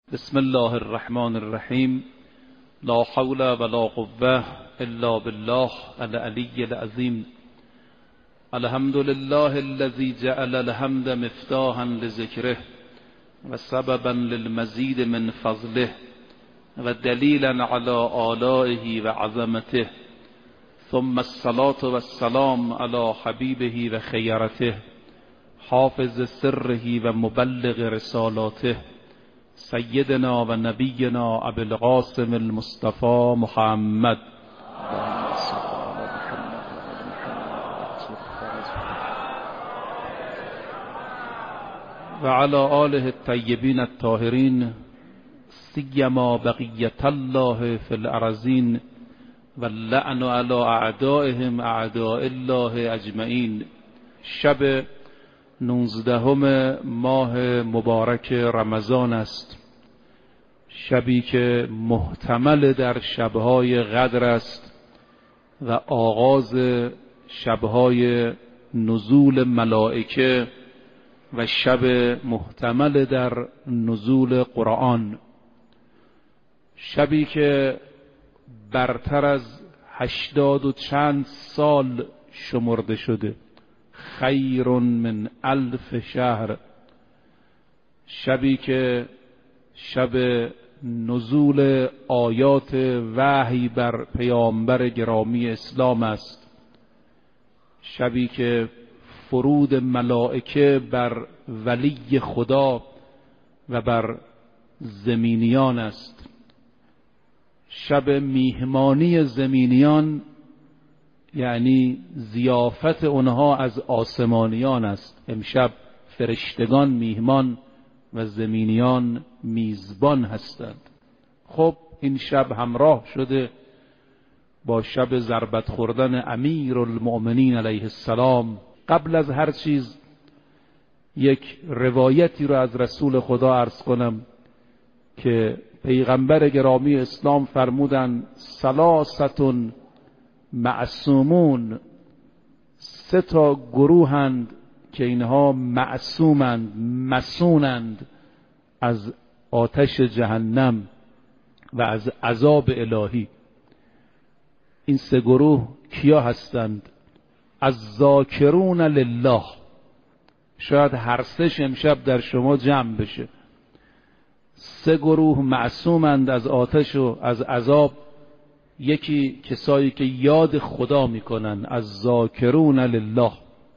بسم الله الرحمن الرحیم. لا حول ولا قوة الا بالله العلی العظیم. الحمد لله الذي جعل الحمد مفتاحا لذکره و سببا للمزید من فضله و دلیلا على آلائه و عظمته، ثم الصلاة والسلام على حبیبه و خیرته، حافظ سره و مبلغ رسالاته، سیدنا و نبینا ابو القاسم المصطفى محمد و علی آله الطیبین الطاهرین، سیما بقیة الله فی الارضین و اللعن علی اعدائهم اعداء الله اجمعین. شب 19 ماه مبارک رمضان است، شبی که محتمل در شبهای قدر است و آغاز شبهای نزول ملائکه و شب محتمل در نزول قرآن، شبی که برتر از 80 و چند سال شمرده شده، خیر من 1000 شهر، شبی که شب نزول آیات وحی بر پیامبر گرامی اسلام است، شبی که فرود ملائکه بر ولی خدا و بر زمینیان است، شب میهمانی زمینیان یعنی ضیافت اونها از آسمانیان است. امشب فرشتگان میهمان و زمینیان میزبان هستند. خب این شب همراه شده با شب ضربت خوردن امیرالمؤمنین علیه السلام. قبل از هر چیز یک روایتی رو از رسول خدا عرض کنم که پیغمبر گرامی اسلام فرمودند ثلاثة معصومون، 3 گروهند که اینها معصومند، مسونند از آتش جهنم و از عذاب الهی. این 3 گروه کیا هستند؟ الذاکرون لله. شاید هر 3 امشب در شما جمع بشه. 3 گروه معصومند از آتش و از عذاب. یکی کسایی که یاد خدا میکنن، از ذاکرون لله.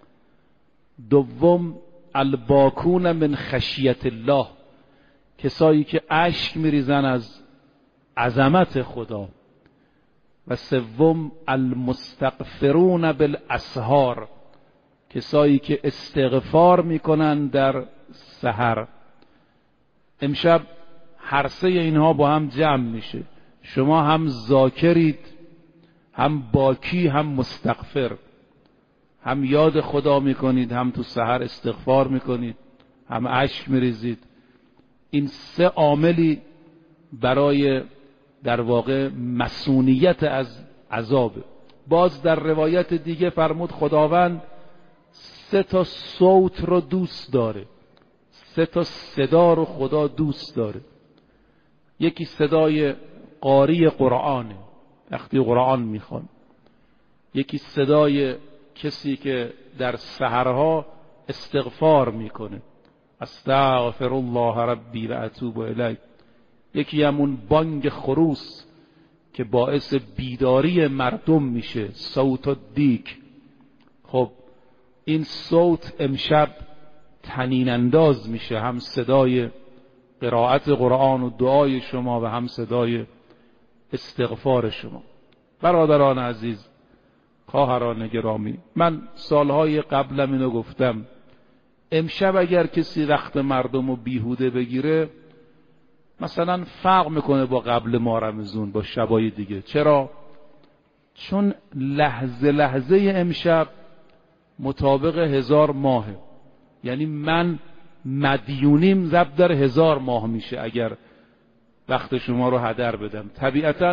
دوم الباکون من خشیت الله، کسایی که اشک میریزن از عظمت خدا. و سوم المستغفرون بالاسحار، کسایی که استغفار میکنن در سحر. امشب هر 3 اینها با هم جمع میشه. شما هم ذاکرید، هم باکی، هم مستغفر، هم یاد خدا میکنید، هم تو سحر استغفار میکنید، هم اشک میریزید. این 3 عاملی برای در واقع مسئولیت از عذاب. باز در روایت دیگه فرمود خداوند 3 صوت رو دوست داره، 3 صدا رو خدا دوست داره. یکی صدای قاری قرآنه، وقتی قرآن میخوان. یکی صدای کسی که در سحرها استغفار میکنه، استغفر الله ربی و اتوب الیه. یکی همون بانگ خروس که باعث بیداری مردم میشه، صوت الدیک. خب این صوت امشب طنین انداز میشه، هم صدای قرائت قرآن و دعای شما و هم صدای استغفار شما. برادران عزیز، خواهران گرامی، من سالهای قبلم اینو گفتم، امشب اگر کسی وقت مردم رو بیهوده بگیره، مثلا فرق میکنه با قبل ماه رمضان، با شبای دیگه. چرا؟ چون لحظه لحظه امشب مطابق 1000 ماهه. یعنی من مدیونیم ضرب در 1000 ماه میشه اگر وقت شما رو هدر بدم. طبیعتا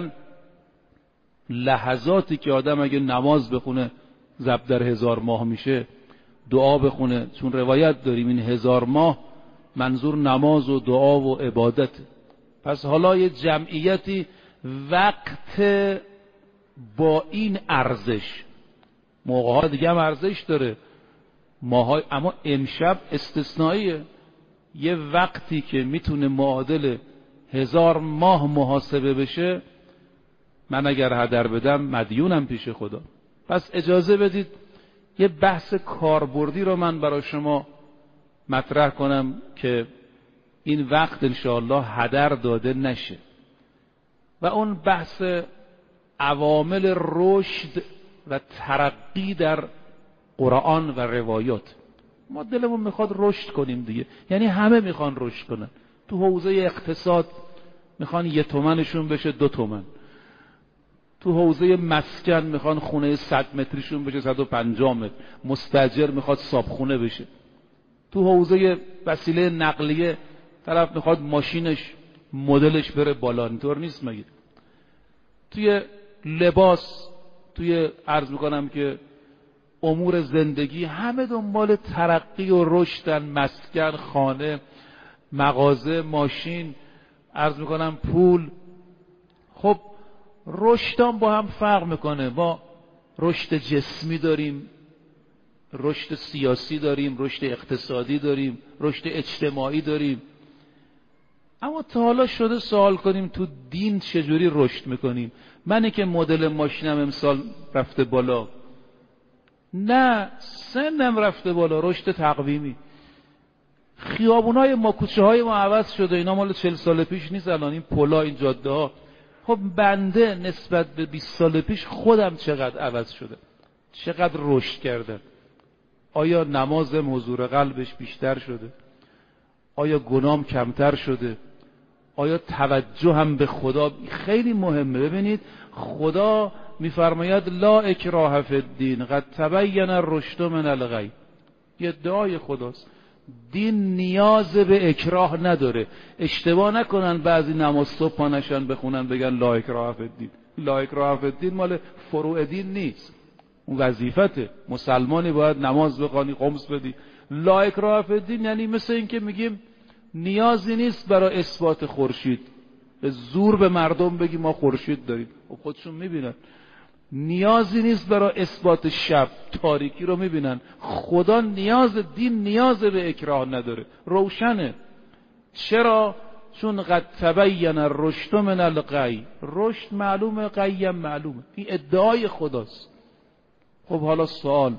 لحظاتی که آدم اگه نماز بخونه ضرب در 1000 ماه میشه، دعا بخونه، چون روایت داریم این 1000 ماه منظور نماز و دعا و عبادت. پس حالا یه جمعیتی وقت با این ارزش، موقع‌ها دیگه هم ارزش داره، ماهای، اما امشب استثنائیه. یه وقتی که میتونه معادل 1000 ماه محاسبه بشه، من اگر هدر بدم مدیونم پیش خدا. پس اجازه بدید یه بحث کاربردی رو من برای شما مطرح کنم که این وقت انشاءالله هدر داده نشه، و اون بحث عوامل رشد و ترقی در قرآن و روایات. ما دلمون میخواد رشد کنیم دیگه، یعنی همه میخوان رشد کنن. تو حوزه اقتصاد میخوان 1 تومنشون بشه 2 تومن، تو حوزه مسکن میخوان خونه 100 متریشون بشه 150 متر، مستاجر میخواد صابخونه بشه. تو حوزه وسیله نقلیه طرف میخواد ماشینش مدلش بره بالا، اینطور نیست مگه؟ توی لباس، توی عرض میکنم که امور زندگی، همه دنبال ترقی و رشدن، مسکن، خانه، مغازه، ماشین، عرض میکنم پول. خب رشدان با هم فرق میکنه. ما رشد جسمی داریم، رشد سیاسی داریم، رشد اقتصادی داریم، رشد اجتماعی داریم. اما تا حالا شده سوال کنیم تو دین چجوری رشد میکنیم؟ منی که مدل ماشینم امسال رفته بالا، نه سنم رفته بالا، رشد تقویمی. خیابونای ما، کوچه های ما عوض شده، اینا مال 40 سال پیش نیست الان، این پلا، این جاده ها. خب بنده نسبت به 20 سال پیش خودم چقدر عوض شده، چقدر رشد کرده. آیا نمازم حضور قلبش بیشتر شده؟ آیا گناهم کمتر شده؟ آیا توجه هم به خدا؟ خیلی مهمه. ببینید خدا میفرماید لا اکراه فی الدین قد تبین الرشد من الغی. یه دعای خداست. دین نیاز به اکراه نداره. اشتباه نکنن بعضی نماز صبح پا نشن بخونن بگن لا اکراه فی الدین. لا اکراه فی الدین مال فروع دین نیست، اون وظیفته. مسلمانی باید نماز بخوانی، خمس بدی. لا اکراه فی الدین یعنی مثل این که میگیم نیازی نیست برای اثبات خورشید به زور به مردم بگی ما خورشید داریم، خودشون میبینن. نیازی نیست برای اثبات شب، تاریکی رو میبینن. خدا دین نیاز به اکراه نداره، روشنه. چرا؟ چون قد تبین الرشد من الغی. رشد معلومه، غی معلومه. این ادعای خداست. خب حالا سوال،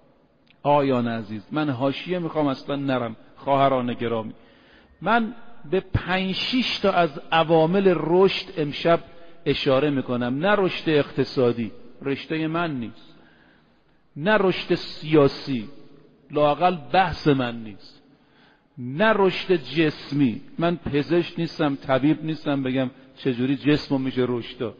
آیان عزیز، من حاشیه میخوام اصلا نرم. خواهران گرامی، من به 5-6 تا از عوامل رشد امشب اشاره میکنم. نه رشد اقتصادی، رشته من نیست. نه رشد سیاسی، لااقل بحث من نیست. نه رشد جسمی، من پزشک نیستم، طبیب نیستم بگم چجوری جسمو میشه رشد داد.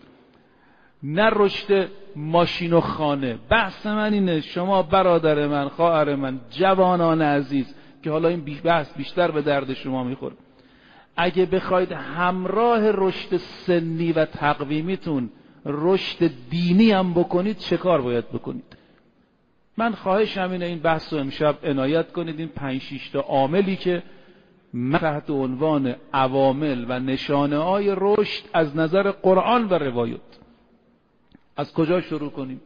نه رشد ماشین و خانه. بحث من اینه شما برادر من، خواهر من، جوانان عزیز، که حالا این بحث بیشتر به درد شما میخوره، اگه بخواید همراه رشد سنی و تقویمیتون رشد دینی هم بکنید، چه کار باید بکنید؟ من خواهشم اینه این بحث رو امشب عنایت کنید. این 5-6 تا عاملی که من تحت عنوان عوامل و نشانه های رشد از نظر قرآن و روایات. از کجا شروع کنیم؟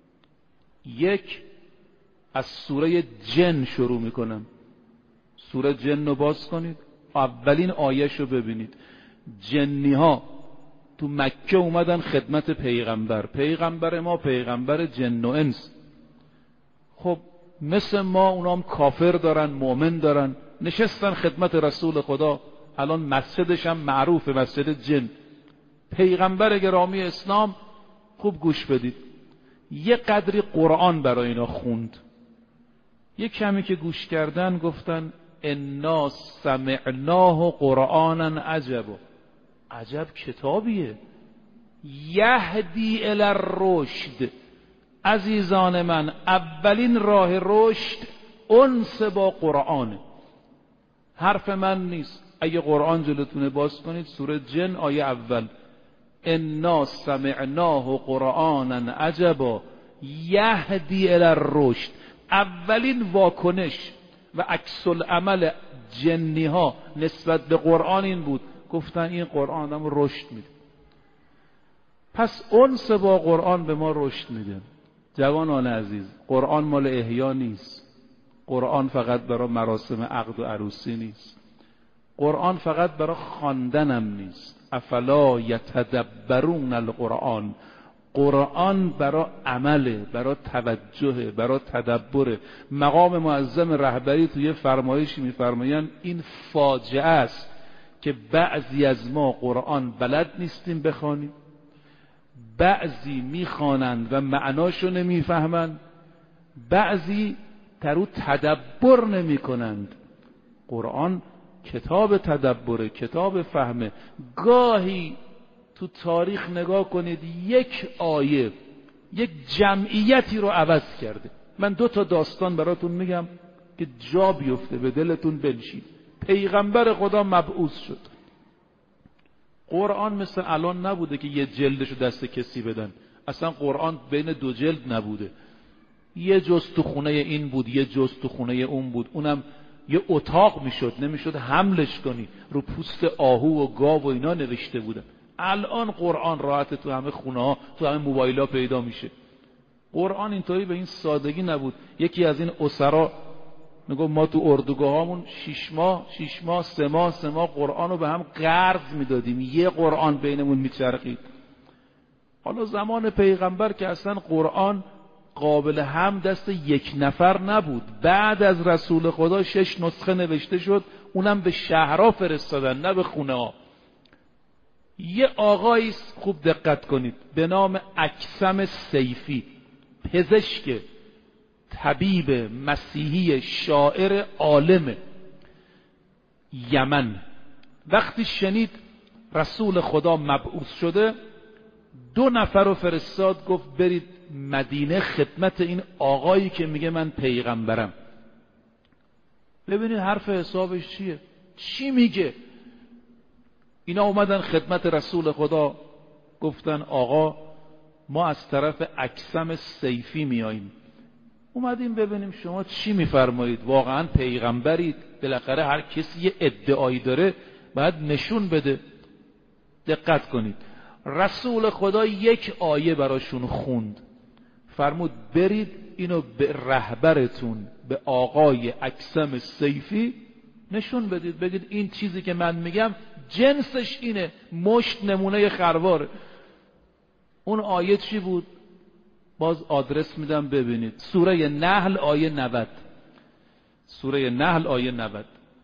یک، از سوره جن شروع میکنم. سوره جن رو باز کنید، اولین آیش رو ببینید. جنی ها تو مکه اومدن خدمت پیغمبر ما پیغمبر جن و انس. خب مثل ما اونام کافر دارن، مؤمن دارن، نشستن خدمت رسول خدا. الان مسجدش هم معروفه، مسجد جن. پیغمبر گرامی اسلام، خوب گوش بدید، یه قدری قرآن برای اینا خوند. یه کمی که گوش کردن گفتن انا سمعناه قرآنا عجبا. عجب کتابیه، یهدی الی الرشد. عزیزان من، اولین راه رشد انس با قرآن. حرف من نیست. اگه قرآن جلوتونه باز کنید، سوره جن آیه اول، انا سمعناه قرآنا عجبا یهدی الی الرشد. اولین واکنش و عکس العمل جنی ها نسبت به قرآن این بود. گفتن این قرآن آدمو رشد میده. پس انس با قرآن به ما رشد میده. جوانان عزیز، قرآن مال احیا نیست. قرآن فقط برای مراسم عقد و عروسی نیست. قرآن فقط برای خواندنم نیست. افلا یتدبرون القرآن. قرآن برای عمله، برای توجه، برای تدبره. مقام معظم رهبری توی فرمایشی میفرمایند این فاجعه است که بعضی از ما قرآن بلد نیستیم بخوانیم، بعضی میخوانند و معناشو نمیفهمند، بعضی درو تدبر نمیکنند. قرآن کتاب تدبره، کتاب فهمه. گاهی تو تاریخ نگاه کنید یک آیه یک جمعیتی رو عوض کرده. من 2 تا داستان براتون میگم که جا بیفته به دلتون بنشید. پیغمبر خدا مبعوث شد. قرآن مثل الان نبوده که یه جلدشو دست کسی بدن. اصلا قرآن بین 2 جلد نبوده. یه جز تو خونه این بود، یه جز تو خونه اون بود. اونم یه اتاق میشد، نمیشد حملش کنی. رو پوست آهو و گاو و اینا نوشته بودن. الان قرآن راحت تو همه خونه ها، تو همه موبایل ها پیدا میشه. قرآن اینطوری به این سادگی نبود. یکی از این اسرا میگه ما تو اردوگاه هامون 6 ماه 3 ماه قرآن رو به هم قرض میدادیم، یه قرآن بینمون میچرخید. حالا زمان پیغمبر که اصلا قرآن قابل هم دست یک نفر نبود. بعد از رسول خدا 6 نسخه نوشته شد، اونم به شهرها فرستادن نه به خونه ها. یه آقایی خوب دقت کنید به نام اکثم سیفی، پزشک، طبیب مسیحی، شاعر، عالم یمن، وقتی شنید رسول خدا مبعوث شده 2 نفر رو فرستاد، گفت برید مدینه خدمت این آقایی که میگه من پیغمبرم. ببینید حرف حسابش چیه، چی میگه. اینا اومدن خدمت رسول خدا، گفتن آقا ما از طرف اکثم سیفی میاییم، اومدیم ببینیم شما چی میفرمایید. واقعا پیغمبرید؟ بالاخره هر کسی یه ادعایی داره باید نشون بده. دقت کنید، رسول خدا 1 آیه براشون خوند، فرمود برید اینو به رهبرتون، به آقای اکثم سیفی نشون بدید، بگید این چیزی که من میگم جنسش اینه، مشت نمونه خرواره. اون آیه چی بود؟ باز آدرس میدم ببینید، سوره نحل آیه 90. سوره نحل آیه 90.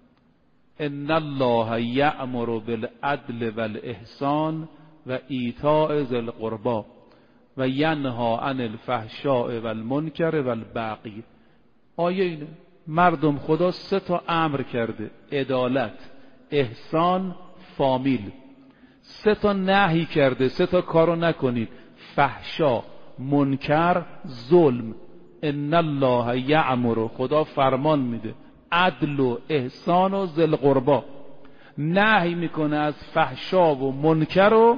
ان الله یأمر بالعدل والاحسان و ایتاء ذی القربى و ینهی عن الفحشاء والمنکر والبغی. آیه اینه. مردم خدا 3 تا امر کرده: عدالت، احسان، فامیل. 3 تا نهی کرده، 3 تا کارو نکنید: فحشا، منکر، ظلم. ان الله یأمر، خدا فرمان میده، عدل و احسان و ذی القربی، نهی میکنه از فحشا و منکر و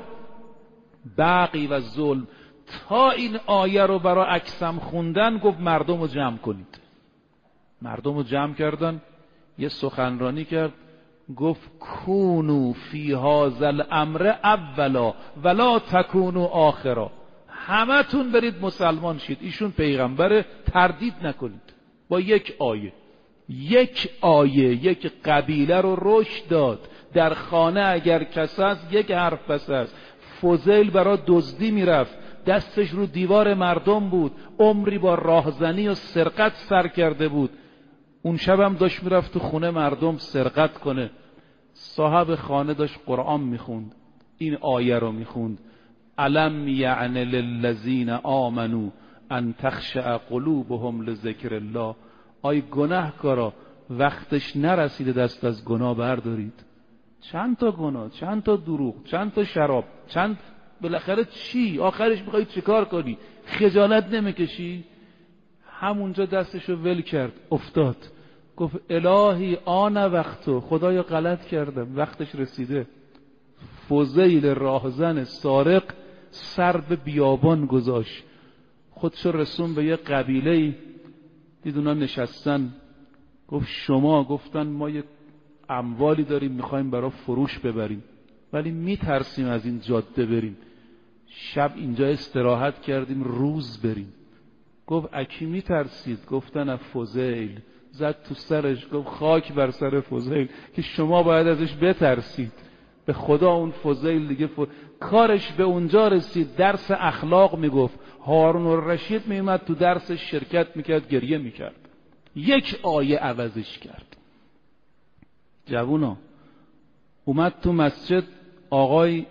بغی و ظلم. تا این آیه رو برای اکثم خوندن گفت مردم رو جمع کنید. مردم رو جمع کردن، یه سخنرانی کرد، گفت کونو فی هذا الامر اولا ولا تکونو آخرا. همه تون برید مسلمان شید، ایشون پیغمبر، تردید نکنید. با 1 آیه، 1 آیه 1 قبیله رو رشد داد. در خانه اگر کس هست 1 حرف بس است. فضیل برای دزدی میرفت، دستش رو دیوار مردم بود، عمری با راهزنی و سرقت سر کرده بود. اون شبم داشت میرفت تو خونه مردم سرقت کنه. صاحب خانه داشت قرآن میخوند، این آیه رو میخوند: الم یعن للذین آمنوا ان تخشع قلوبهم لذکر الله. آی گناهکارا، وقتش نرسیده دست از گناه بردارید؟ چند تا گناه، چند تا دروغ، چند تا شراب، چند بالاخره چی؟ آخرش میخوای چیکار کنی؟ خجالت نمیکشی؟ همونجا دستشو ول کرد، افتاد، گفت الهی آن وقتو، خدایا غلط کردم، وقتش رسیده. فضیل راهزن سارق سر به بیابان گذاشت، خودشو رسون به یه قبیله، دید اونا نشستن، گفت شما؟ گفتن ما یه اموالی داریم میخوایم برای فروش ببریم. ولی میترسیم از این جاده بریم. شب اینجا استراحت کردیم، روز بریم. گفت اکی میترسید؟ گفتن از فضیل. زد تو سرش، گفت خاک بر سر فضیل که شما باید ازش بترسید. به خدا اون فضیل دیگه کارش به اونجا رسید درس اخلاق میگفت. هارون الرشید میومد تو درسش شرکت میکرد، گریه میکرد. یک آیه عوضش کرد. جوونا اومد تو مسجد، آقای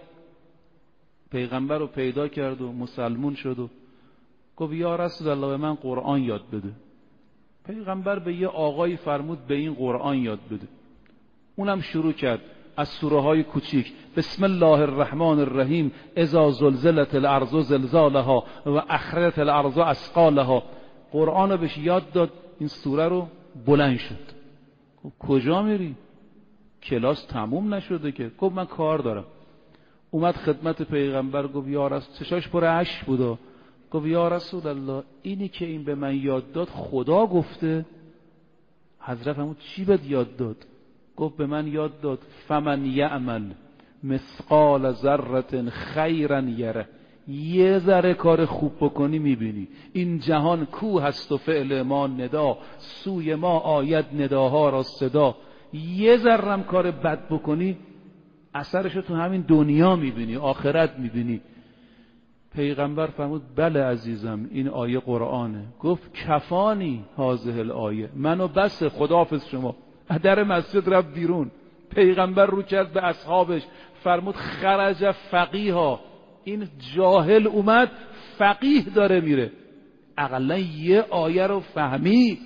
پیغمبر رو پیدا کرد و مسلمون شد و گفت یا رسول الله به من قرآن یاد بده. پیغمبر به یه آقای فرمود به این قرآن یاد بده. اونم شروع کرد از سوره های کوچیک. بسم الله الرحمن الرحیم، اذا زلزلت الارض زلزالها و اخرجت الارض اثقالها. قرآن رو بهش یاد داد، این سوره رو بلند شد. کجا میری؟ کلاس تموم نشده که. گفت من کار دارم. اومد خدمت پیغمبر، گفت یا رسول، چشاش پر اشک بود. گفت یا رسول الله اینی که این به من یاد داد خدا گفته؟ حضرت فرمود چی بهت یاد داد؟ گفت به من یاد داد فمن یعمل مثقال ذره خیرا یره. یه ذره کار خوب بکنی میبینی. این جهان کوه هست و فعل ما ندا، سوی ما آید نداها را صدا. یه ذرم کار بد بکنی اثرشو تو همین دنیا میبینی، آخرت میبینی. پیغمبر فرمود بله عزیزم این آیه قرآنه. گفت کفانی هذه الآیه، منو بس، خداحافظ شما. در مسجد رفت بیرون. پیغمبر رو کرد به اصحابش فرمود خرج فقیها، این جاهل اومد فقیه داره میره. اقلا یه آیه رو فهمید.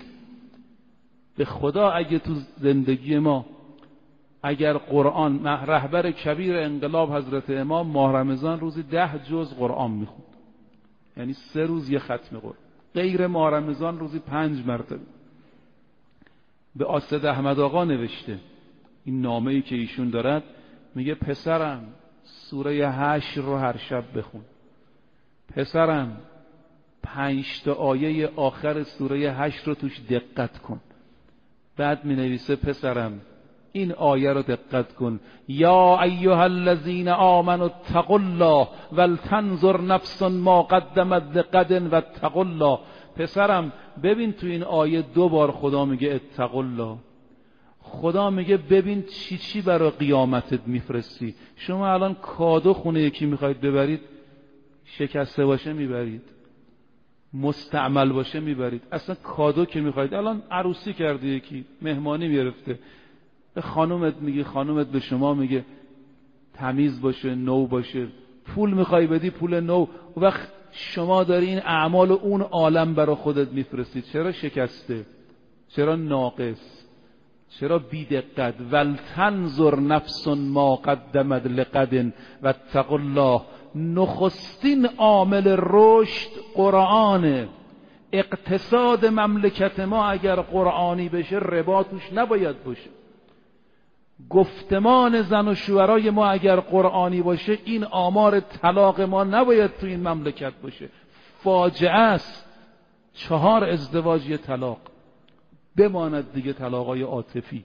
به خدا اگه تو زندگی ما اگر قرآن، رهبر کبیر انقلاب حضرت امام ماه رمضان روزی 10 جز قرآن میخوند، یعنی 3 روز یه ختم قرآن. غیر ماه رمضان روزی 5 مرتبه. به آسد احمد آقا نوشته این نامه‌ای که ایشون دارد، میگه پسرم سوره 8 رو هر شب بخون. پسرم 5 تا آیه آخر سوره 8 رو توش دقت کن. بعد می نویسه پسرم این آیه رو دقت کن، یا ایها الذین آمنوا اتقوا الله ولتنظر نفس ما قدمت لغد واتقوا الله. پسرم ببین تو این آیه 2 بار خدا میگه اتقوا الله. خدا میگه ببین چی چی برای قیامتت میفرستی. شما الان کادو خونه یکی میخواید ببرید، شکسته باشه میبرید، مستعمل باشه میبرید. اصلا کادو که میخواید، الان عروسی کرده یکی، مهمانی گرفته، به خانومت میگه، خانومت به شما میگه تمیز باشه، نو باشه. پول میخوای بدی، پول نو. و وقت شما داری این اعمال اون عالم برای خودت میفرستید. چرا شکسته؟ چرا ناقص؟ چرا بی‌دقت؟ ولتنظر نفس ما قدمت لغد واتقوا الله. نخستین عامل رشد قرآنه. اقتصاد مملکت ما اگر قرآنی بشه ربا توش نباید باشه. گفتمان زن و شوهرای ما اگر قرآنی باشه این آمار طلاق ما نباید تو این مملکت باشه. فاجعه است. 4 ازدواج یه طلاق، بماند دیگه طلاقای عاطفی.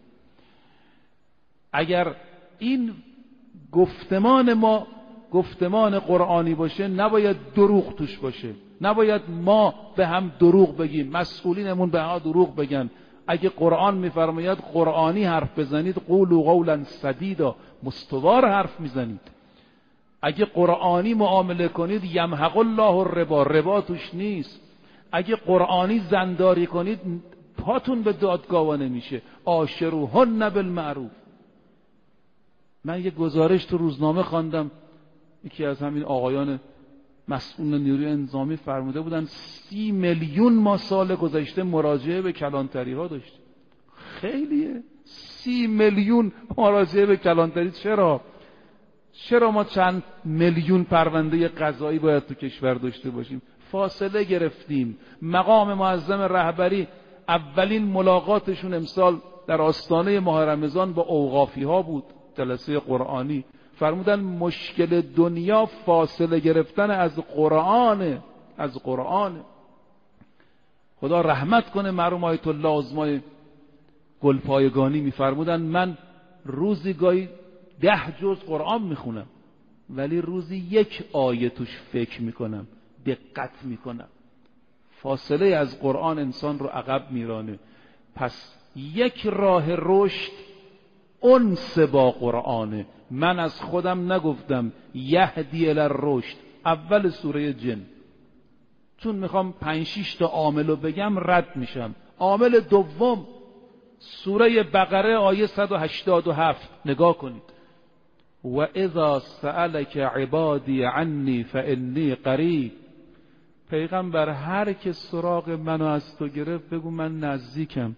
اگر این گفتمان ما گفتمان قرآنی باشه نباید دروغ توش باشه. نباید ما به هم دروغ بگیم، مسئولینمون به هم دروغ بگن. اگه قرآن میفرماید قرآنی حرف بزنید، قولوا قولا سدیدا، مستوار حرف میزنید. اگه قرآنی معامله کنید یمحق الله الربا، ربا توش نیست. اگه قرآنی زنداری کنید پاتون به دادگاه نمیشه. عاشروهن بالمعروف. من یه گزارش تو روزنامه خواندم، یکی از همین آقایان مسئول نیروی انتظامی فرموده بودن 30 میلیون ما سال گذشته مراجعه به کلانتری ها داشتیم. خیلیه 30 میلیون مراجعه به کلانتری. چرا ما چند میلیون پرونده قضایی باید تو کشور داشته باشیم؟ فاصله گرفتیم. مقام معظم رهبری اولین ملاقاتشون امسال در آستانه ماه رمضان با اوقافی ها بود، جلسه قرآنی. فرمودن مشکل دنیا فاصله گرفتن از قرآن. از قرآن. خدا رحمت کنه مرحوم آیت الله عظمای گلپایگانی میفرمودن من روزی گاهی 10 جز قرآن میخونم ولی روزی 1 آیه توش فکر میکنم، دقت میکنم. فاصله از قرآن انسان رو عقب میرانه. پس یک راه رشد انس با قرآنه. من از خودم نگفتم یهدی الی الرشد، اول سوره جن، چون میخوام 5-6 تا عاملو بگم رد میشم. عامل دوم سوره بقره آیه 187 نگاه کنید. و اذا سألك عبادی عنی فانی قریب. پیغمبر هر که سراغ منو از تو گرفت بگو من نزدیکم.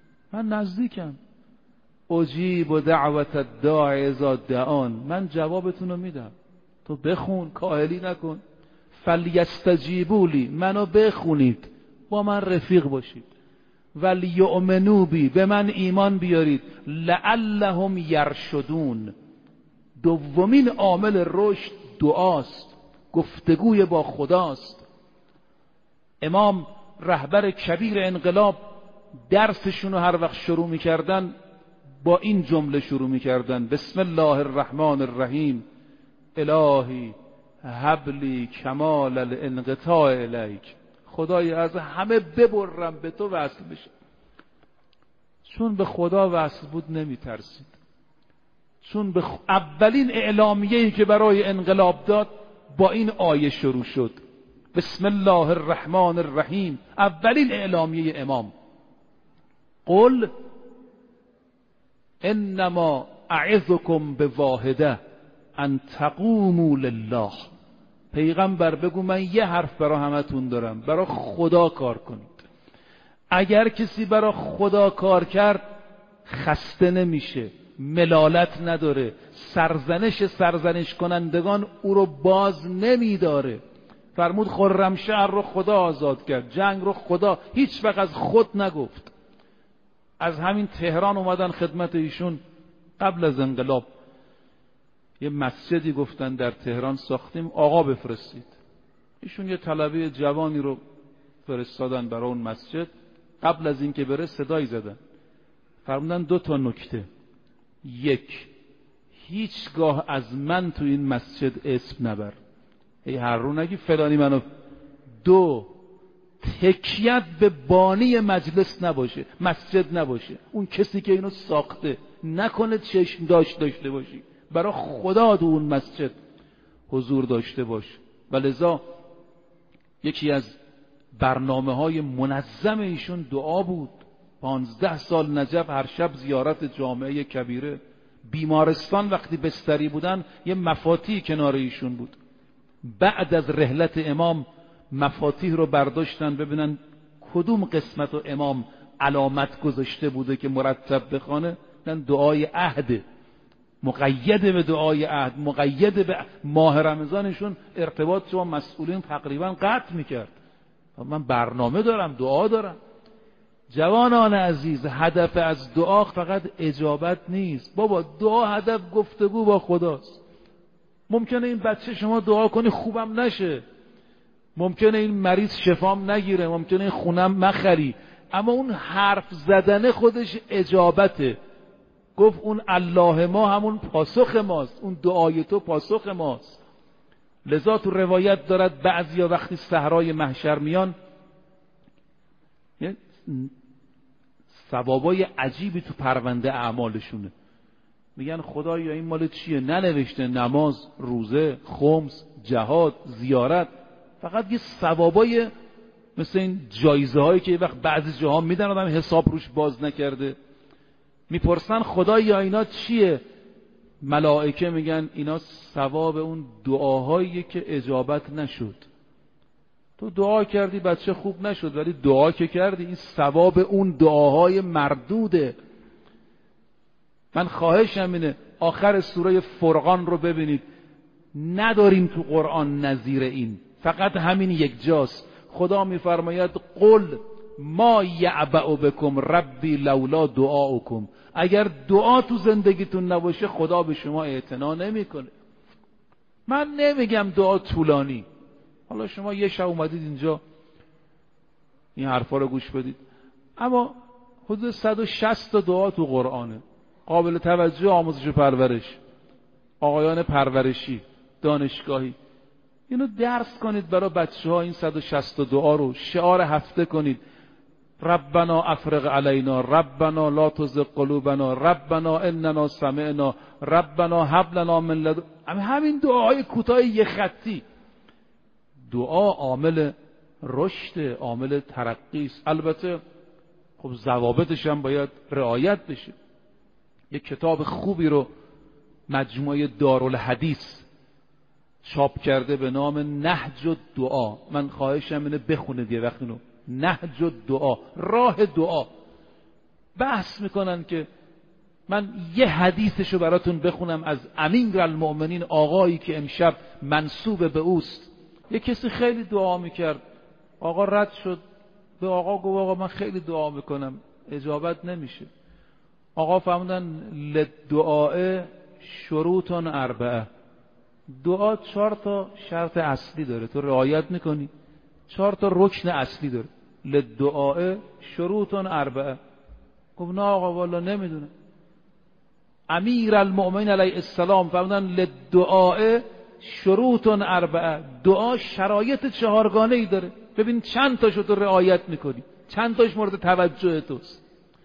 اجیب دعوت الداع اذا دعان. من جوابتون رو میدم، تو بخون، کاهلی نکن. فلیستجیبوا لی، منو بخونید، با من رفیق باشید. ولیؤمنوا بی، به من ایمان بیارید. لعلهم یرشدون. دومین عامل رشد دعاست، گفتگوی با خداست. امام رهبر کبیر انقلاب درسشون رو هر وقت شروع میکردن با این جمله شروع میکردن: بسم الله الرحمن الرحیم الهی هب لی کمال الانقطاع الیک. خدای از همه ببرم به تو وصل بشم. چون به خدا وصل بود نمیترسید. چون به اولین اعلامیه‌ای که برای انقلاب داد با این آیه شروع شد: بسم الله الرحمن الرحیم. اولین اعلامیه امام: قل انما اعظکم بواحده ان تقوموا لله. پیغمبر بگو من یه حرف برای همتون دارم، برای خدا کار کنید. اگر کسی برای خدا کار کرد خسته نمیشه، ملالت نداره، سرزنش کنندگان او رو باز نمیداره. فرمود خرمشهر رو خدا آزاد کرد، جنگ رو خدا، هیچ وقت از خود نگفت. از همین تهران اومدن خدمت ایشون قبل از انقلاب، یه مسجدی گفتن در تهران ساختیم، آقا بفرستید. ایشون یه طلبه جوانی رو فرستادن برای اون مسجد. قبل از این که بره صدایی زدن، فرمودن 2 نکته: 1، هیچگاه از من تو این مسجد اسم نبر، ای هر رو نگی فلانی منو. 2، تکیت به بانی مجلس نباشه، مسجد نباشه، اون کسی که اینو ساخته نکنه چشم داشته باشی، برای خدا تو اون مسجد حضور داشته باش. ولذا یکی از برنامه‌های منظم ایشون دعا بود. 15 سال نجف هر شب زیارت جامعه کبیره. بیمارستان وقتی بستری بودن یه مفاتیح کنار ایشون بود. بعد از رحلت امام مفاتیح رو برداشتن ببینن کدوم قسمت رو امام علامت گذاشته بوده که مرتب بخونه. دعای عهد، مقید به دعای عهد، مقید به ماه رمضانشون ارتباط با مسئولین تقریبا قطع میکرد. من برنامه دارم، دعا دارم. جوانان عزیز، هدف از دعا فقط اجابت نیست. بابا دعا هدف گفتگو با خداست. ممکنه این بچه شما دعا کنی خوبم نشه، ممکنه این مریض شفام نگیره، ممکنه این خونم مخری، اما اون حرف زدن خودش اجابته. گفت اون الله ما همون پاسخ ماست، اون دعای تو پاسخ ماست. لذا تو روایت دارد بعضیا وقتی صحرای محشر میان ثوابای عجیبی تو پرونده اعمالشونه. میگن خدایا این مال چیه؟ ننوشته نماز، روزه، خمس، جهاد، زیارت. فقط یه ثوابای مثل این جایزه هایی که وقت بعضی جاها میدن آدم حساب روش باز نکرده. میپرسن خدایا اینا چیه؟ ملائکه میگن اینا ثواب اون دعاهایی که اجابت نشد. تو دعا کردی بچه خوب نشد، ولی دعا که کردی این ثواب اون دعاهای مردوده. من خواهشم اینه آخر سوره فرقان رو ببینید، نداریم تو قرآن نظیر این، فقط همین یک جاست. خدا میفرماید قل ما یعبأ بکم ربی لولا دعاؤکم. اگر دعا تو زندگیتون نباشه خدا به شما اعتنا نمیکنه. من نمیگم دعا طولانی. حالا شما یه شب اومدید اینجا این حرفا رو گوش بدید، اما حدود 160 تا دعا تو قرآنه، قابل توجه، آموزش و پرورش. آقایان پرورشی، دانشگاهی، اینو درس کنید برای بچه‌ها. این 160 دعا رو شعار هفته کنید. ربنا افرغ علینا، ربنا لا تزغ قلوبنا، ربنا اننا سمعنا، ربنا هب لنا من لدن. همین دعاهای کوتاه یه خطی. دعا عامل رشد، عامل ترقی است. البته خب ضوابطش هم باید رعایت بشه. یک کتاب خوبی رو مجموعه دارالحدیث چاپ کرده به نام نهج الدعا. من خواهشم اینه بخونید یه وقت اینو. نهج الدعا، راه دعا. بحث میکنن که من یه حدیثشو براتون بخونم از امیرالمؤمنین، آقایی که امشب منسوب به اوست. یه کسی خیلی دعا میکرد، آقا رد شد، به آقا گفت آقا من خیلی دعا میکنم اجابت نمیشه. آقا فرمودن للدعاء شروط 4، دعا 4 تا شرط اصلی داره، تو رعایت میکنی؟ 4 تا رکن اصلی داره. للدعاء شروط 4. گفت نه آقا والا نمیدونم. امیرالمؤمنین علیه السلام فرمودن للدعاء شروط 4، دعا شرایط 4 گانه‌ای داره. ببین چند تاشو تو رعایت میکنی، چند تاش مورد توجه توست.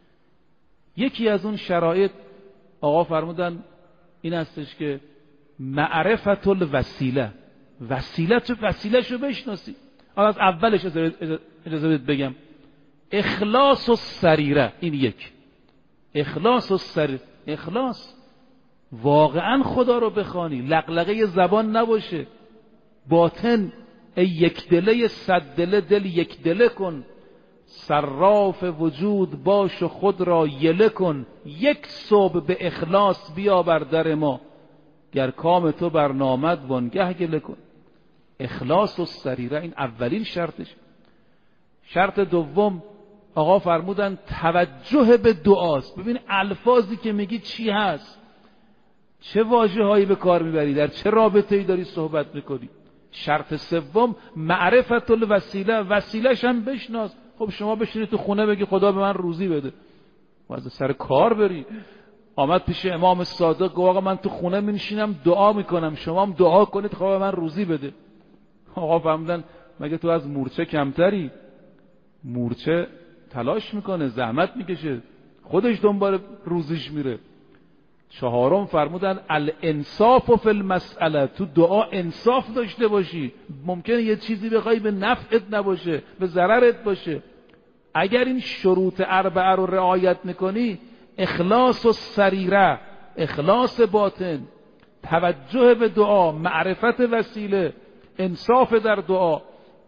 یکی از اون شرایط آقا فرمودن این هستش که معرفت الوسیله، وسیله‌شو بشناسی. حالا از اولش اجازه بدید بگم اخلاص السریره. این یک اخلاص السریره، اخلاص واقعا خدا رو بخوانی، لقلقه زبان نباشه، باطن ای یک دله 100 دله، دل یک دله کن، صراف وجود باش و خود را یله کن، یک صبح به اخلاص بیا بر در ما، گر کام تو برنامد وانگه گله کن. اخلاص و سریره این اولین شرطش. شرط دوم آقا فرمودن توجه به دعاست. ببین الفاظی که میگی چی هست، چه واژه هایی به کار میبری، در چه رابطه‌ای داری صحبت میکنی. شرط سوم معرفت الوسیله، وسیله‌ش هم بشناس. خب شما بشینی تو خونه بگی خدا به من روزی بده، باید سر کار بری. آمد پیش امام صادق گفت آقا من تو خونه میشینم دعا میکنم، شما هم دعا کنید خدا به من روزی بده. آقا فهمیدن مگه تو از مورچه کمتری؟ مورچه تلاش میکنه، زحمت میکشه، خودش دنبال روزیش میره. چهارم فرمودن الانصاف فی المسئله، تو دعا انصاف داشته باشی. ممکنه یه چیزی بخوای به نفعت نباشه، به ضررت باشه. اگر این شروط 4 رو رعایت میکنی، اخلاص و سریره، اخلاص باطن، توجه به دعا، معرفت وسیله، انصاف در دعا،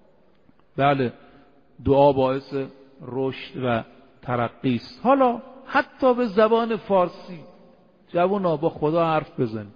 بله دعا باعث رشد و ترقی است. حالا حتی به زبان فارسی جوونا با خدا حرف بزنید.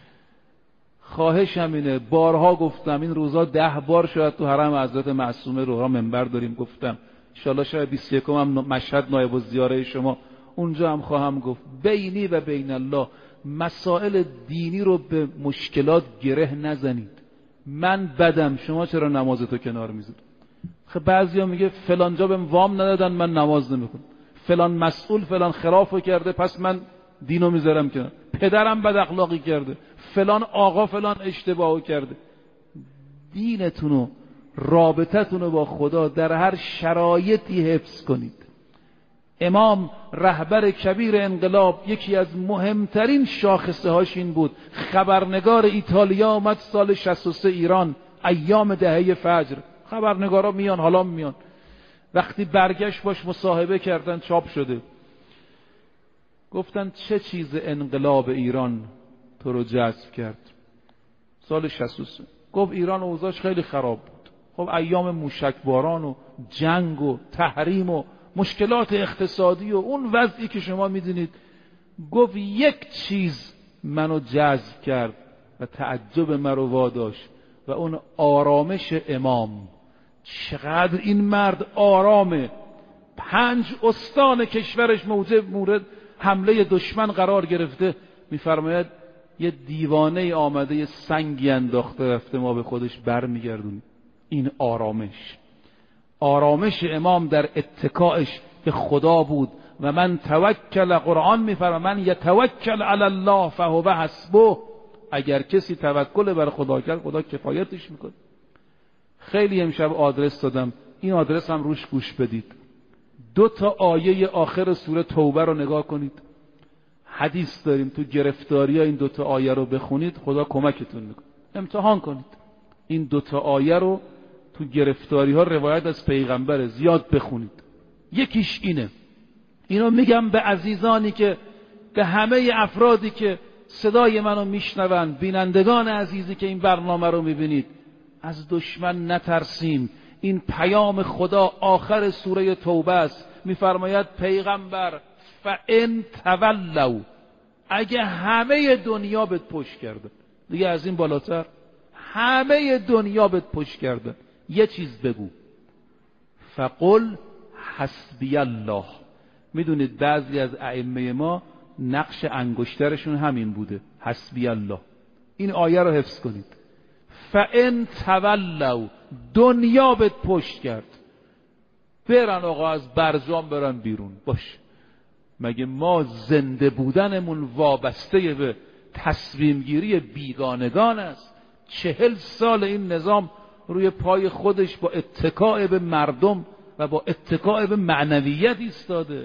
خواهشم اینه، بارها گفتم، این روزا 10 بار شاید تو حرم حضرت معصومه روها منبر داریم گفتم، ان شاءالله شاید 21 هم مشهد نایب الزیاره شما اونجا هم خواهم گفت. بینی و بین الله مسائل دینی رو به مشکلات گره نزنید. من بدم، شما چرا نمازتو کنار میذارید؟ خب بعضیا میگه فلان جا بهم وام ندادن من نماز نمیخونم، فلان مسئول فلان خرافو کرده پس من دینو میذارم کنار، پدرم بد اخلاقی کرده، فلان آقا فلان اشتباهو کرده. دینتونو، رابطتونو با خدا در هر شرایطی حفظ کنید. امام رهبر کبیر انقلاب یکی از مهمترین شاخصه هاش این بود. خبرنگار ایتالیا اومد سال 63 ایران، ایام دهه فجر. خبرنگارا میان، حالا میان. وقتی برگشت باش مصاحبه کردن، چاپ شده. گفتن چه چیز انقلاب ایران تو رو جذب کرد؟ سال 63 گفت ایران اوضاعش خیلی خراب بود. خب ایام موشکباران و جنگ و تحریم و مشکلات اقتصادی و اون وضعی که شما میدونید. گفت یک چیز منو جذب کرد و تعجب مرا واداشت و اون آرامش امام. چقدر این مرد آرامه. 5 استان کشورش مورد حمله دشمن قرار گرفته. میفرماید یه دیوانه آمده یه سنگی انداخته رفته، ما به خودش برمیگردونیم. این آرامش امام در اتکاش به خدا بود. و من توکل، قرآن میفرماید من یتوکل علی الله فهو حسبه. اگر کسی توکل بر خدا کرد خدا کفایتش میکنه. خیلی امشب آدرس دادم، این آدرس هم روش گوش بدید. 2 آیه آخر سوره توبه رو نگاه کنید. حدیث داریم تو گرفتاری ها این 2 آیه رو بخونید خدا کمکتون میکنه. امتحان کنید این 2 آیه رو تو گرفتاری ها، روایت از پیغمبر، زیاد بخونید. یکیش اینه. اینو میگم به عزیزانی که، به همه افرادی که صدای منو میشنون، بینندگان عزیزی که این برنامه رو میبینید، از دشمن نترسیم. این پیام خدا آخر سوره توبه است. میفرماید پیغمبر فَإِن تَوَلَّوْا، اگه همه دنیا بهت پشت کرده، دیگه از این بالاتر همه دنیا بهت پشت کرده، یه چیز بگو، فقل حسبی الله. میدونید بعضی از ائمه ما نقش انگشترشون همین بوده، حسبی الله. این آیه رو حفظ کنید. فَإِن تَوَلَّوْا، دنیا بهت پشت کرد، برن آقا از برجام برن بیرون، باش. مگه ما زنده بودنمون وابسته به تصمیم گیری بیگانگان است؟ 40 سال این نظام روی پای خودش با اتکاء به مردم و با اتکاء به معنویت ایستاده.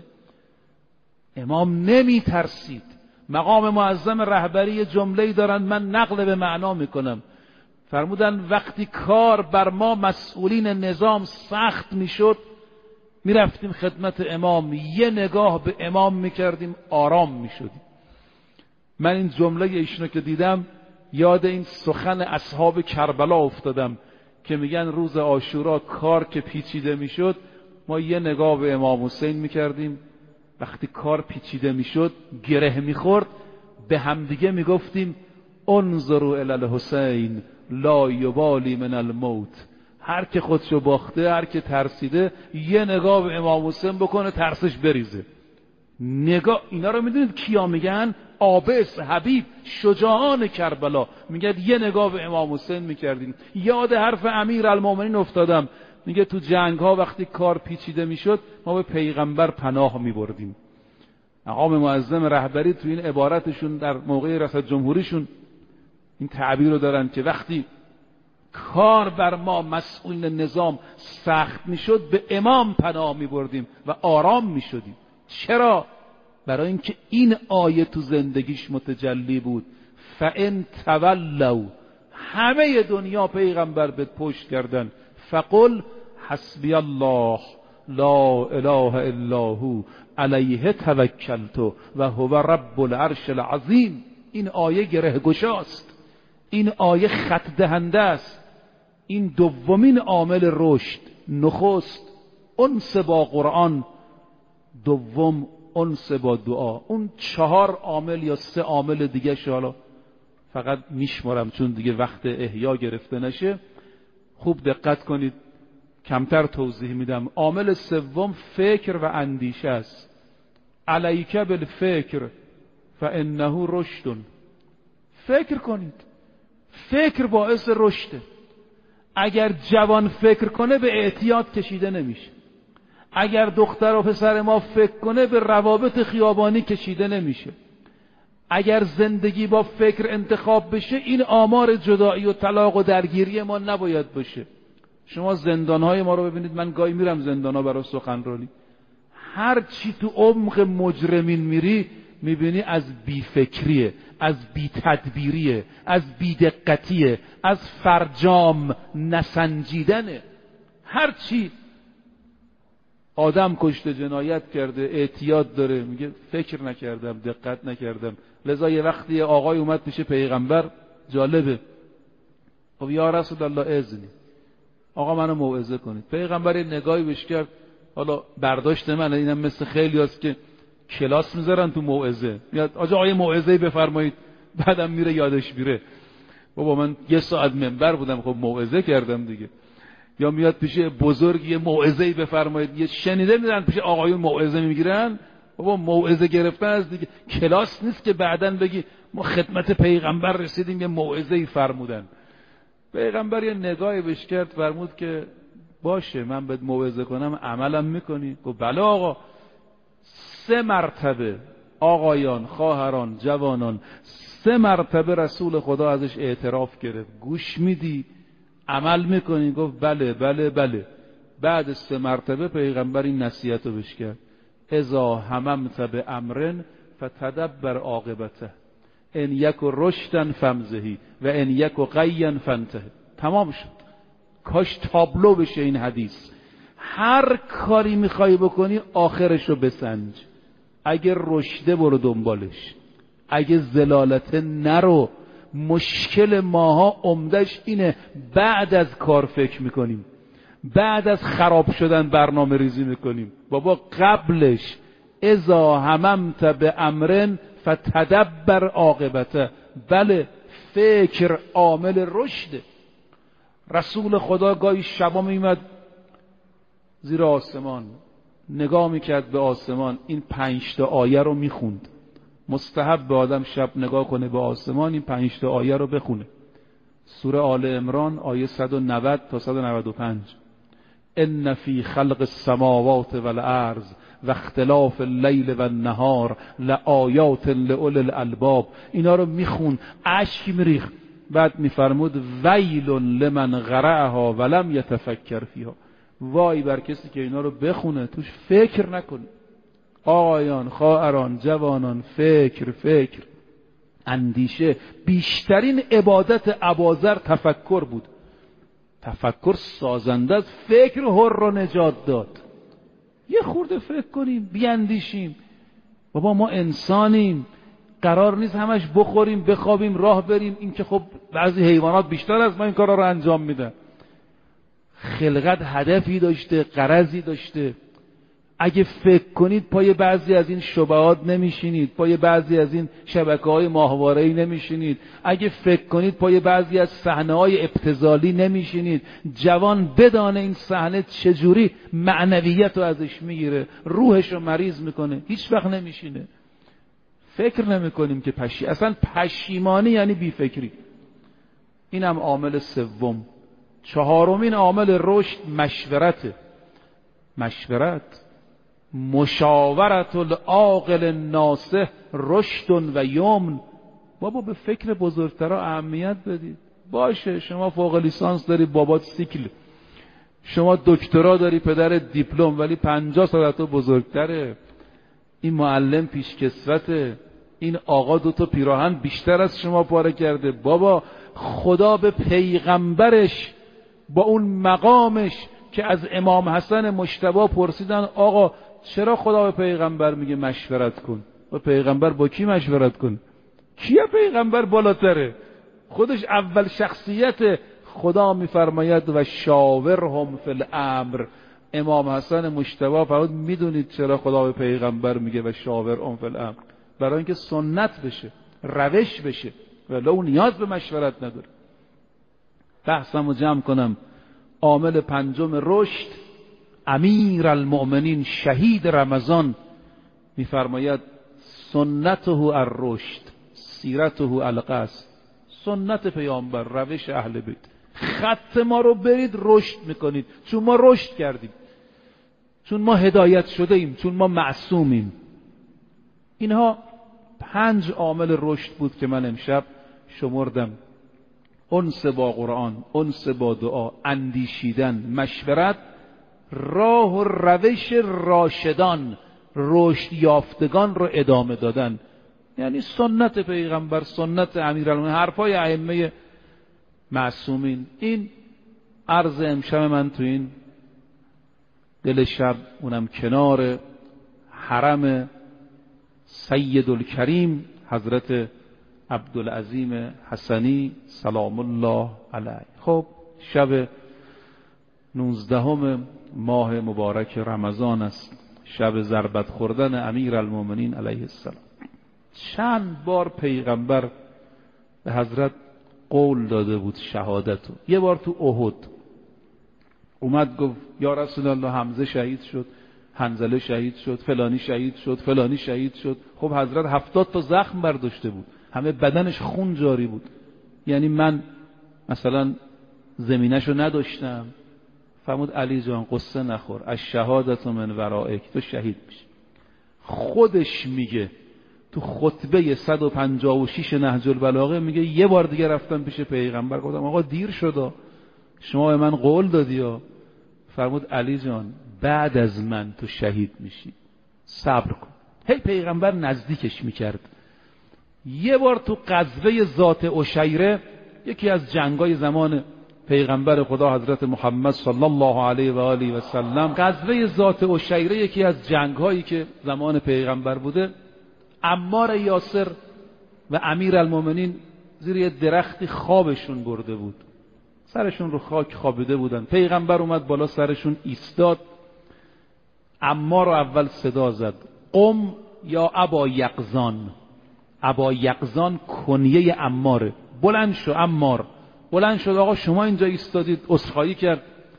امام نمی ترسید. مقام معظم رهبری جمله‌ای دارن، من نقل به معنا میکنم. فرمودن وقتی کار بر ما مسئولین نظام سخت میشد، میرفتیم خدمت امام، یه نگاه به امام میکردیم، آرام میشدیم. من این جمله ایشونو که دیدم یاد این سخن اصحاب کربلا افتادم که میگن روز عاشورا کار که پیچیده میشد، ما یه نگاه به امام حسین میکردیم، وقتی کار پیچیده میشد، گره میخورد، به همدیگه میگفتیم انظروا الی الحسین لا یبالی من الموت. هر که خودشو باخته، هر که ترسیده، یه نگاه به امام حسین بکنه ترسش بریزه. نگاه اینا رو میدونید کیا میگن؟ عابس، حبیب، شجاعان کربلا. میگه یه نگاه به امام حسین میکردیم. یاد حرف امیرالمومنین افتادم، میگه تو جنگ ها وقتی کار پیچیده میشد ما به پیغمبر پناه میبردیم. مقام معظم رهبری تو این عبارتشون در موقع ریاست جمهوریشون این تعبیر رو دارن که وقتی کار بر ما مسئولین نظام سخت میشد به امام پناه میبردیم و آرام میشدیم. چرا؟ برای اینکه این آیه تو زندگیش متجلی بود. فَإِن تَوَلَّوْا، همه دنیا پیغمبر به پشت کردن، فقل حسبی الله لا اله الا هو علیه توکلت و هو رب العرش العظیم. این آیه گره گشاست، این آیه خط دهنده است. این دومین عامل رشد. نخست انس با قرآن، دوم انس با دعا. اون 4 عامل یا 3 عامل دیگه حالا فقط میشمارم چون دیگه وقت احیا گرفته نشه. خوب دقت کنید، کمتر توضیح میدم. عامل سوم فکر و اندیشه است. علیک بالفکر فانه رشد. فکر کنید، فکر باعث رشده. اگر جوان فکر کنه به اعتیاد کشیده نمیشه. اگر دختر و پسر ما فکر کنه به روابط خیابانی کشیده نمیشه. اگر زندگی با فکر انتخاب بشه، این آمار جدایی و طلاق و درگیری ما نباید باشه. شما زندانهای ما رو ببینید، من گاهی میرم زندانها برای سخنرانی، هر چی تو عمق مجرمین میری میبینی از بیفکریه، از بی‌تدبیریه، از بی‌دقتیه، از فرجام نسنجیدنه. هر چی آدم کشته، جنایت کرده، اعتیاد داره، میگه فکر نکردم، دقت نکردم. لذا یه وقتی آقای اومد پیش پیغمبر، جالبه، خب یا رسول الله اذنی، آقا منو موعظه کنید. پیغمبر نگاهی بهش کرد، حالا برداشت من اینم مثل خیلی هست که کلاس میذارن تو موعظه، میاد آقا موعظه‌ای بفرمایید، بعدم میره یادش میره. بابا من 1 ساعت منبر بودم، خب موعظه کردم دیگه. یا میاد پیش بزرگ یه موعظه‌ای بفرمایید، یه شنیده میرن پیش آقایون موعظه میگیرن. بابا موعظه گرفتن از دیگه کلاس نیست که بعدن بگی ما خدمت پیغمبر رسیدیم یه موعظه‌ای فرمودن. پیغمبر یه نگاهی بهش کرد، فرمود که باشه من بهت موعظه کنم، عملم میکنی؟ گفت بله آقا. 3 مرتبه آقایان، خواهران، جوانان، 3 مرتبه رسول خدا ازش اعتراف گرفت. گوش میدی؟ عمل میکنی؟ گفت بله بله بله. بعد 3 مرتبه پیغمبر این نصیحت رو بهش کرد: اذا هممت بامر فتدبر عاقبته ان یک رشدا فامضه و ان یک غیا فانتهی. تمام شد. کاش تابلو بشه این حدیث. هر کاری میخوای بکنی آخرش رو بسنج. اگه رشده برو دنبالش، اگه زلالته نرو. مشکل ماها عمدش اینه بعد از کار فکر میکنیم، بعد از خراب شدن برنامه ریزی میکنیم. بابا قبلش اذا هممت بامر فتدبر عاقبته. بله، فکر عامل رشده. رسول خدا گاهی شبا میمد زیر آسمان، نگاه میکرد به آسمان، این 5 تا آیه رو میخوند. مستحب به آدم شب نگاه کنه به آسمان، این 5 تا آیه رو بخونه. سوره آل عمران آیه 190 تا 195: ان فی خلق السماوات والارض و اختلاف اللیل و النهار لآیات لأولی الالباب. اینا رو میخوند، اشک میریخت. بعد میفرمود ویل لمن قرأها ولم یتفکر فیها. وای بر کسی که اینا رو بخونه توش فکر نکنه. آقایان، خواهران، جوانان، فکر اندیشه. بیشترین عبادت اباذر تفکر بود. تفکر سازنده از فکر حر رو نجات داد. یه خورده فکر کنیم، بیاندیشیم. بابا ما انسانیم، قرار نیست همش بخوریم بخوابیم راه بریم. این که خب بعضی حیوانات بیشتر از ما این کارا رو انجام میدن. خلقت هدفی داشته، غرضی داشته. اگه فکر کنید پای بعضی از این شبهات نمیشینید، پای بعضی از این شبکه‌های ماهواره‌ای نمیشینید، اگه فکر کنید پای بعضی از صحنه‌های ابتذالی نمیشینید. جوان بدانه این صحنه چجوری معنویت رو ازش میگیره، روحش رو مریض میکنه، هیچ وقت نمیشینه. فکر نمیکنیم که اصلا پشیمانی یعنی بیفکری. اینم عامل سوم. 4مین عامل رشد مشورته. مشورت. مشاورت العاقل الناصح رشد و یمن. بابا به فکر بزرگترا اهمیت بدید. باشه شما فوق لیسانس داری، بابات سیکل، شما دکترا داری، پدر دیپلم، ولی 50 سال تو بزرگتره. این معلم پیشکسوته، این آقا 2 تا پیراهن بیشتر از شما پاره کرده. بابا خدا به پیغمبرش با اون مقامش که از امام حسن مجتبی پرسیدن آقا چرا خدا به پیغمبر میگه مشورت کن؟ و پیغمبر با کی مشورت کن؟ کیه پیغمبر بالاتره؟ خودش اول شخصیت. خدا میفرماید و شاورهم فی الامر. امام حسن مجتبی فرمود میدونید چرا خدا به پیغمبر میگه و شاورهم فی الامر؟ برای اینکه سنت بشه، روش بشه، ولی اون نیاز به مشورت نداره. بحثمو جمع کنم. عامل 5 رشد، امیر المؤمنین شهید رمضان میفرماید سنته الرشد سیرته القصد. سنت پیامبر، روش اهل بیت. خط ما رو برید رشد میکنید، چون ما رشد کردیم، چون ما هدایت شده ایم، چون ما معصومیم. اینها 5 عامل رشد بود که من امشب شمردم. انس با قرآن، انس با دعا، اندیشیدن، مشورت، راه و روش راشدان، رشد یافتگان رو ادامه دادن. یعنی سنت پیغمبر، سنت امیرالمومنین، حرفای ائمه معصومین. این عرض امشب من تو این دل شب، اونم کنار حرم سید الکریم حضرت عبدالعظیم حسنی سلام الله علیه. خب شب 19 ماه مبارک رمضان است، شب ضربت خوردن امیرالمومنین علیه السلام. چند بار پیغمبر به حضرت قول داده بود شهادتو. یه بار تو احد اومد گفت یا رسول الله حمزه شهید شد، حنظله شهید شد، فلانی شهید شد، فلانی شهید شد. خب حضرت 70 تا زخم برداشته بود، همه بدنش خون جاری بود. یعنی من مثلا زمینشو نداشتم. فرمود علی جان قصه نخور، از شهادت من ورائک، تو شهید میشی. خودش میگه تو خطبه 156 نهج البلاغه میگه یه بار دیگه رفتم پیش پیغمبر گفتم آقا دیر شد، شما به من قول دادی ها. فرمود علی جان بعد از من تو شهید میشی، صبر کن. هی پیغمبر نزدیکش میکرد. یه بار تو غزوه ذات عشیره، یکی از جنگای زمان پیغمبر خدا حضرت محمد صلی الله علیه و آله و سلم، غزوه ذات عشیره یکی از جنگهایی که زمان پیغمبر بوده، عمار یاسر و امیرالمومنین زیر یه درختی خوابشون برده بود، سرشون رو خاک خوابیده بودن. پیغمبر اومد بالا سرشون ایستاد، عمار رو اول صدا زد، قم یا ابا یقظان. ابا یقظان کنیه عماره. بلند شو عمار. بلند شد آقا شما اینجا ایستادید. عذرخواهی کرد.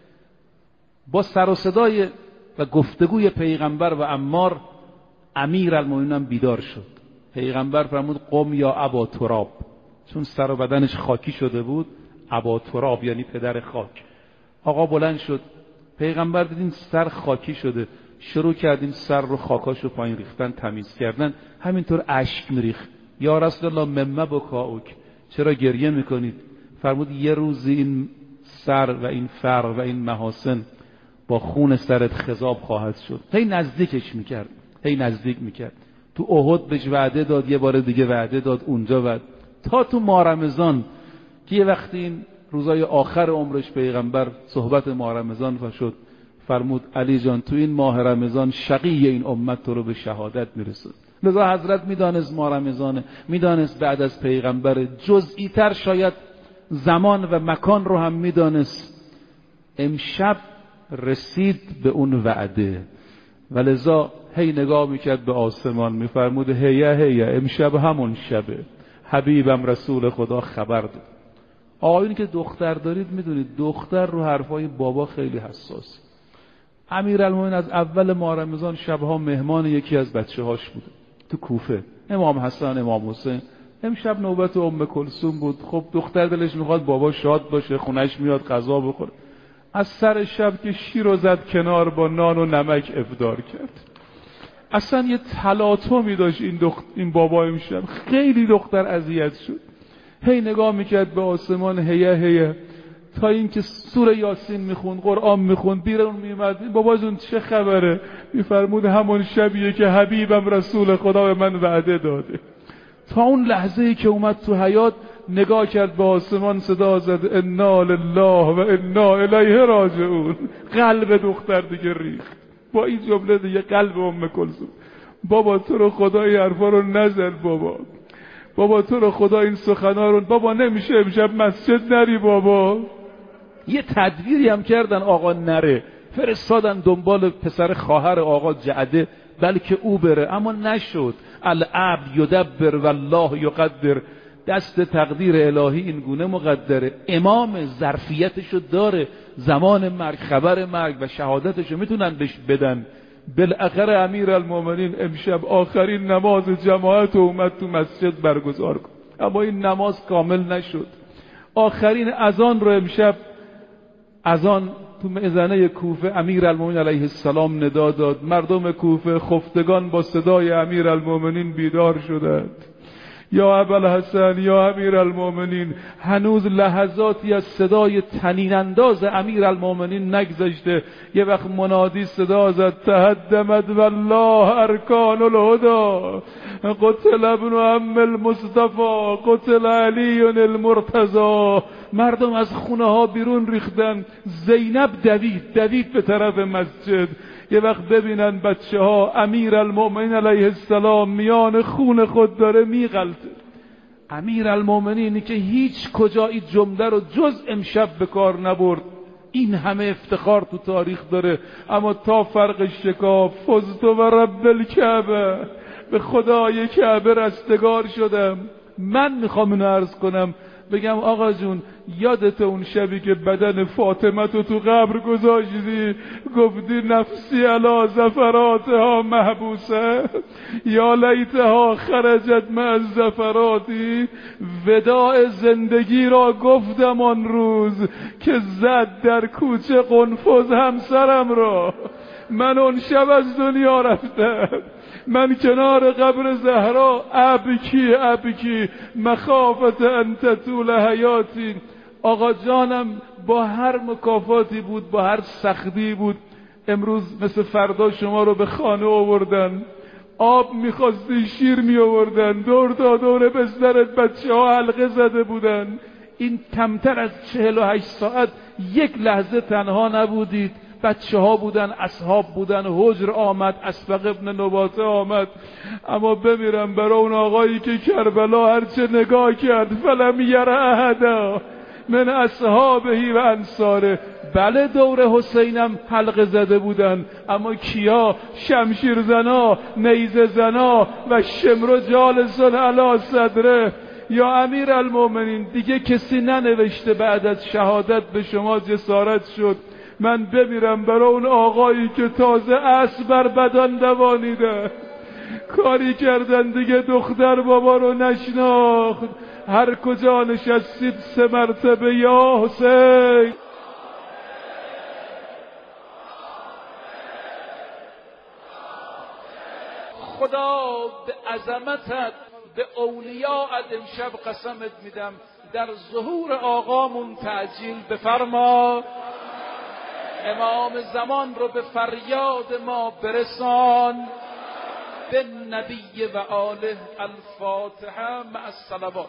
با سر و صدای و گفتگوی پیغمبر و عمار امیرالمومنین بیدار شد. پیغمبر فرمود قم یا ابا تراب، چون سر و بدنش خاکی شده بود. ابا تراب یعنی پدر خاک. آقا بلند شد. پیغمبر دیدین سر خاکی شده، شروع کردیم سر رو خاکاشو پایین ریختن، تمیز کردن. همینطور اشک میریخت. یا رسول الله ممه بکاؤک، چرا گریه میکنید؟ فرمود یه روزی این سر و این فرق و این محاسن با خون سرت خضاب خواهد شد. هی نزدیکش میکرد، هی نزدیک میکرد. تو احد بهش وعده داد، یه بار دیگه وعده داد، اونجا وعده، تا تو ماه رمضان که یه وقتی این روزای آخر عمرش پیغمبر صحبت ماه رمضان شد، فرمود علی جان تو این ماه رمضان شقی این امت تو رو به شهادت میرسد. لذا حضرت میدانست ماه رمضانه، میدانست بعد از پیغمبر، جزئی تر شاید زمان و مکان رو هم میدانست. امشب رسید به اون وعده و لذا هی نگاه میکرد به آسمان، میفرمود هیه امشب همون شبه، حبیبم رسول خدا خبر داد. آقایونی که دختر دارید میدونید دختر رو حرفای بابا خیلی حساس. امیرالمومنین از اول ماه رمضان شبها مهمان یکی از بچه‌هاش بوده تو کوفه، امام حسن امام حسین. امشب نوبت ام کلثوم بود. خب دختر دلش میخواد بابا شاد باشه، خونش میاد غذا بخوره. از سر شب که شیر رو زد کنار، با نان و نمک افطار کرد. اصلا یه تلاطمی داشت این بابا. امشب خیلی دختر اذیت شد. هی نگاه میکرد به آسمان، هیه تا اینکه سوره یاسین میخوند، قرآن میخوند، بیرون میومد. بابا جون چه خبره؟ میفرمود همون شبیه که حبیبم رسول خدا به من وعده داده. تا اون لحظه‌ای که اومد تو حیاط نگاه کرد به آسمان، صدا زد انا لله و انا الیه راجعون. قلب دختر دیگه ریخت با این جمله دیگه، قلب ام کلثوم. بابا تو رو خدا این حرفا رو نزن بابا تو رو خدا این سخنا رو، بابا نمیشه امشب مسجد نری بابا. یه تدبیری هم کردن آقا نره، فرستادن دنبال پسر خواهر آقا جعده بلکه او بره، اما نشد. العبد یدبر والله یقدر، دست تقدیر الهی این گونه مقدره. امام ظرفیتشو داره، زمان مرگ، خبر مرگ و شهادتشو میتونن بهش بدن. بالاخره امیرالمومنین امشب آخرین نماز جماعت اومد تو مسجد برگزار کن، اما این نماز کامل نشد. آخرین اذان رو امشب، اذان تو مئذنه کوفه، امیرالمومنین علیه السلام ندا داد. مردم کوفه خفتگان با صدای امیرالمومنین بیدار شدند. یا ابوالحسن یا امیرالمومنین. هنوز لحظاتی از صدای طنین انداز امیرالمومنین نگذشته. یه وقت منادی صدا زد تهدمت والله ارکان الهدى قتل ابن عم المصطفى قتل علی المرتضی. مردم از خونه ها بیرون ریختن. زینب دوید به طرف مسجد. یه وقت ببینن بچه ها امیرالمومنین علیه السلام میان خون خود داره میغلطه. امیرالمومنینی که هیچ کجا این جمله رو جز امشب به کار نبرد، این همه افتخار تو تاریخ داره، اما تا فرق شکاف فزت و رب الکعبه، به خدای کعبه رستگار شدم. من میخوام اینو عرض کنم، بگم آقا جون یادت اون شبی که بدن فاطمه تو قبر گذاشتی، گفتی نفسی علی زفراتها محبوسه یا لیتها خرجت مع زفراتی. وداع زندگی را گفتم آن روز که زد در کوچه قنفذ همسرم را. من اون شب از دنیا رفتم. من کنار قبر زهرا ابکی مخافت ان تطول حیاتی. آقا جانم با هر مکافاتی بود، با هر سختی بود، امروز مثل فردا شما رو به خانه آوردن، آب میخواستی شیر میآوردن، دور تا دور بسترت بچه ها حلقه زده بودن. این کمتر از 48 ساعت یک لحظه تنها نبودید. بچه ها بودن، اصحاب بودن، حجر آمد، اسبق ابن نباته آمد. اما بمیرم برای اون آقایی که کربلا هرچه نگاه کرد فلم یره احدا من اصحابهی و انصاره. بله دور حسینم حلقه زده بودن، اما کیا؟ شمشیر زنا، نیزه زنا و شمر جالسون علی صدره. یا امیر المؤمنین، دیگه کسی ننوشته بعد از شهادت به شما جسارت شد. من بمیرم برای اون آقایی که تازه اسب بر بدن دوانیده، کاری کردن دیگه دختر بابا رو نشناخت. هر کجا نشستید 3 مرتبه یا حسین. خدا به عظمتت، به اولیاءت امشب قسمت میدم در ظهور آقامون تعجیل بفرما. امام زمان رو به فریاد ما برسان. به نبی و آله. الفاتحه مع الصلوات.